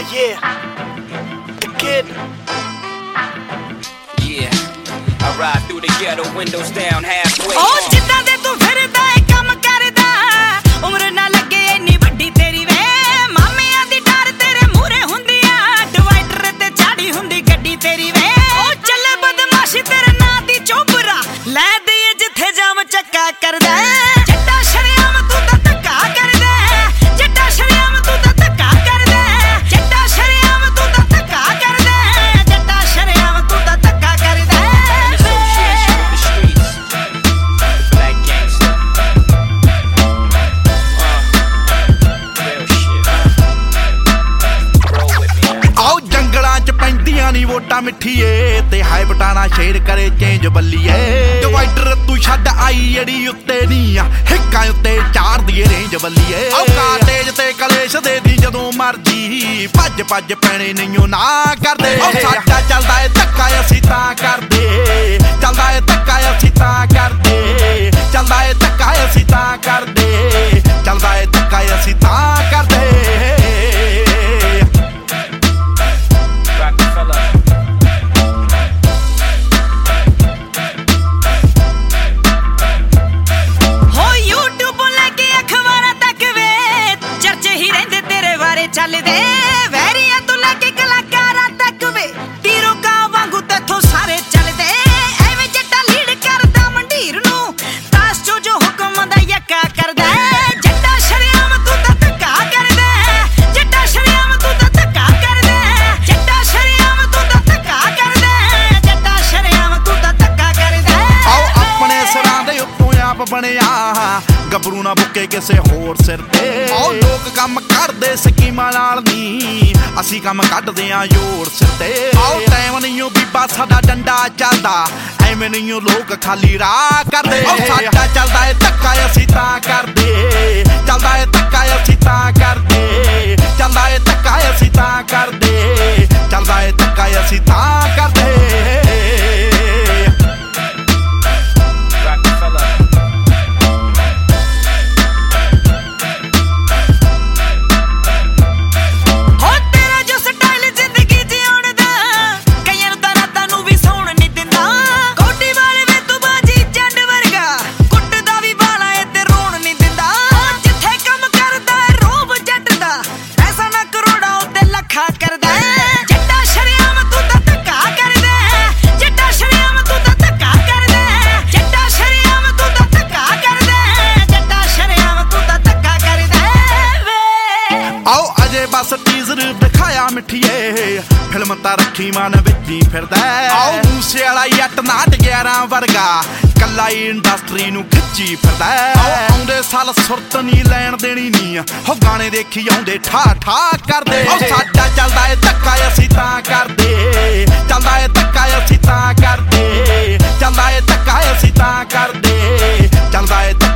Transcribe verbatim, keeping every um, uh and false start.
yeah, the kid. Yeah, I ride through the ghetto, windows down halfway. Oh, ਜਿੱਦਾਂ ਦੇ ਤੂੰ ਫਿਰਦਾ ਏ ਕੰਮ ਕਰਦਾ, ਉਮਰ ਨਾ ਲੱਗੇ ਇੰਨੀ ਵੱਡੀ ਤੇਰੀ ਵੇ, ਮਾਮਿਆਂ ਦੀ ਡਰ ਤੇਰੇ ਮੂਹਰੇ ਹੁੰਦੀ ਆ, ਡਿਵਾਈਡਰ ਤੇ ਚਾੜੀ ਹੁੰਦੀ ਗੱਡੀ ਤੇਰੀ ਵੇ। ਉਹ ਚੱਲੇ ਬਦਮਾਸ਼ੀ ਤੇਰੇ ਨਾਂ ਦੀ ਚੋਬਰਾ, ਲੈ ਦੇਈਏ ਜਿੱਥੇ ਜਾਮ ਚੱਕਾ ਕਰਦਾ। ਜੱਟਾ ਸ਼ਰਿਆਮ ਤੂੰ ਤਾਂ ਧੱਕਾ ਕਰਦਾ, ਜੱਟਾ ਸ਼ਰਿਆਮ ਤੂੰ ਤਾਂ ਧੱਕਾ ਕਰਦਾ, ਜੱਟਾ ਸ਼ਰਿਆਮ ਤੂੰ ਤਾਂ ਧੱਕਾ ਕਰਦਾ, ਜੱਟਾ ਸ਼ਰਿਆਮ ਤੂੰ ਤਾਂ ਧੱਕਾ ਕਰਦਾ। ਆਓ ਜੰਗਲਾਂ ਚ ਪੈਂਦੀਆਂ ਨੀ ਵੋਟਾਂ ਮਿੱਠੀਏ, ਤੇ ਹਾਏ ਬਟਾਣਾ ਸ਼ੇਰ ਕਰੇ ਚੇਂਜ ਬੱਲੀਏ। ਡਿਵਾਈਡਰ ਤੂੰ ਛੱਡ ਆਈ ਜਿਹੜੀ ਉੱਤੇ ਨੀ ਆ, ਹਿੱਕਾਂ ਉੱਤੇ ਚਾਰ ਦੀਏ ਰੇਂਜ ਬੱਲੀਏ। ਆਓ ਕਾਟੇਜ ਤੇ ਕਲੇਸ਼ ਦੇ ਦੀ ਜਦੋਂ ਮਰਜੀ, ਭੱਜ ਭੱਜ ਪੈਣੇ ਨਹੀਂਓ ਨਾ ਕਰਦੇ। ਉਹ ਸਾਡਾ ਚੱਲਦਾ ਏ ਧੱਕਾ ਅਸੀਂ ਤਾਂ ਕਰਦੇ, ਚੱਲਦਾ ਏ ਧੱਕਾ ਅਸੀਂ ਤਾਂ ਕਰਦੇ, ਚੱਲਦਾ ਏ ਧੱਕਾ ਅਸੀਂ ਤਾਂ ਕਰਦੇ, ਚੱਲਦਾ ਏ ਧੱਕਾ ਅਸੀਂ ਤਾਂ ਕਰਦੇ। ਚੱਲਦੇ ਵੈਰੀਆਂ ਤੋਂ ਲੈ ਕੇ ਕਲਾਕਾਰਾਂ ਤੱਕ ਵੇ, ਤੀਰੋ ਕਾਂ ਵਾਂਗੂ ਤੇਥੋਂ ਸਾਰੇ ਚੱਲਦੇ। ਐਵੇਂ ਜੱਟਾ ਲੀਡ ਕਰਦਾ ਮੰਡੀਰ ਨੂੰ, ਤਾਸ ਚੋ ਜੋ ਹੁਕਮ ਦਾ ਯੱਕਾ ਕਰਦਾ। ਜੱਟਾ ਸ਼ਰਿਆਮ ਤੂੰ ਤਾਂ ਧੱਕਾ ਕਰਦਾ, ਜੱਟਾ ਸ਼ਰਿਆਮ ਤੂੰ ਤਾਂ ਧੱਕਾ ਕਰਦਾ, ਜੱਟਾ ਸ਼ਰਿਆਮ ਤੂੰ ਤਾਂ ਧੱਕਾ ਕਰਦਾ, ਜੱਟਾ ਸ਼ਰਿਆਮ ਤੂੰ ਤਾਂ ਧੱਕਾ ਕਰਦਾ। ਆਓ ਆਪਣੇ ਸਿਰਾਂ ਦੇ ਉੱਤੋਂ ਆਪ ਬਣਿਆ, ਗੱਭਰੂ ਨਾ ਬੁੱਕੇ ਕਿਸੇ ਹੋਰ ਸਿਰ ਤੇ। ਆਓ ਲੋਕ ਕੰਮ ਕਰਦੇ ਸਕੀਮਾਂ ਨਾਲ ਨੀ, ਅਸੀਂ ਕੰਮ ਕੱਢਦੇ ਆਂ ਜ਼ੋਰ ਸਿਰ ਤੇ। ਆਓ ਟਾਈਮ ਨਹੀਂਓ ਬੀਬਾ ਸਾਡਾ ਡੰਡਾ ਚੱਲਦਾ, ਐਵੇਂ ਨਹੀਂਓ ਲੋਕ ਖਾਲੀ ਰਾਹ ਕਰਦੇ। ਆਓ ਸਾਡਾ ਚੱਲਦਾ ਏ ਧੱਕਾ ਅਸੀਂ ਤਾਂ ਕਰਦੇ, ਚੱਲਦਾ ਏ ਧੱਕਾ ਅਸੀਂ ਤਾਂ ਕਰਦੇ, ਚੱਲਦਾ ਏ ਧੱਕਾ ਅਸੀਂ ਤਾਂ ਕਰਦੇ, ਚੱਲਦਾ ਏ ਧੱਕਾ ਅਸੀਂ ਤਾਂ ਕਰਦੇ। ਕਰਦਾ ਜੱਟਾ ਸ਼ਰਿਆਮ ਤੂੰ ਤਾਂ ਧੱਕਾ ਕਰਦਾ, ਜੱਟਾ ਸ਼ਰਿਆਮ ਤੂੰ ਤਾਂ ਧੱਕਾ ਕਰਦਾ, ਜੱਟਾ ਸ਼ਰਿਆਮ ਤੂੰ ਤਾਂ ਧੱਕਾ ਕਰਦਾ, ਜੱਟਾ ਸ਼ਰਿਆਮ ਤੂੰ ਤਾਂ ਧੱਕਾ ਕਰਦਾ ਵੇ। ਆਓ ਅਜੇ ਬਸ ਟੀਜ਼ਰ ਦਿਖਾਇਆ ਮਿੱਠੀਏ, ਫਿਲਮ ਤਾਂ ਰੱਖੀ ਮਨ ਵਿੱਚ ਹੀ ਫਿਰਦਾ। ਆਓ ਮੂਸੇ ਵਾਲਾ ਜੱਟ ਨਾਟ ਗਿਆਰਾਂ ਵਰਗਾ, ਕੱਲਾ ਹੀ ਇੰਡਸਟਰੀ ਨੂੰ ਖਿੱਚੀ ਫਿਰਦਾ। ਆਓ ਆਉਂਦੇ ਸਾਲ ਸੁਰਤ ਨੀ ਲੈਣ ਦੇਣੀ ਨੀ, ਹੋ ਗਾਣੇ ਦੇਖੀ ਆਉਂਦੇ ਠਾ ਠਾ ਕਰਦੇ। ਉਹ ਸਾਡਾ ਚੱਲਦਾ ਏ ਧੱਕਾ ਅਸੀਂ ਤਾਂ ਕਰਦੇ, ਚੱਲਦਾ ਏ ਧੱਕਾ ਅਸੀਂ ਤਾਂ ਕਰਦੇ, ਚੱਲਦਾ ਏ ਧੱਕਾ ਅਸੀਂ ਤਾਂ ਕਰਦੇ, ਚੱਲਦਾ ਏ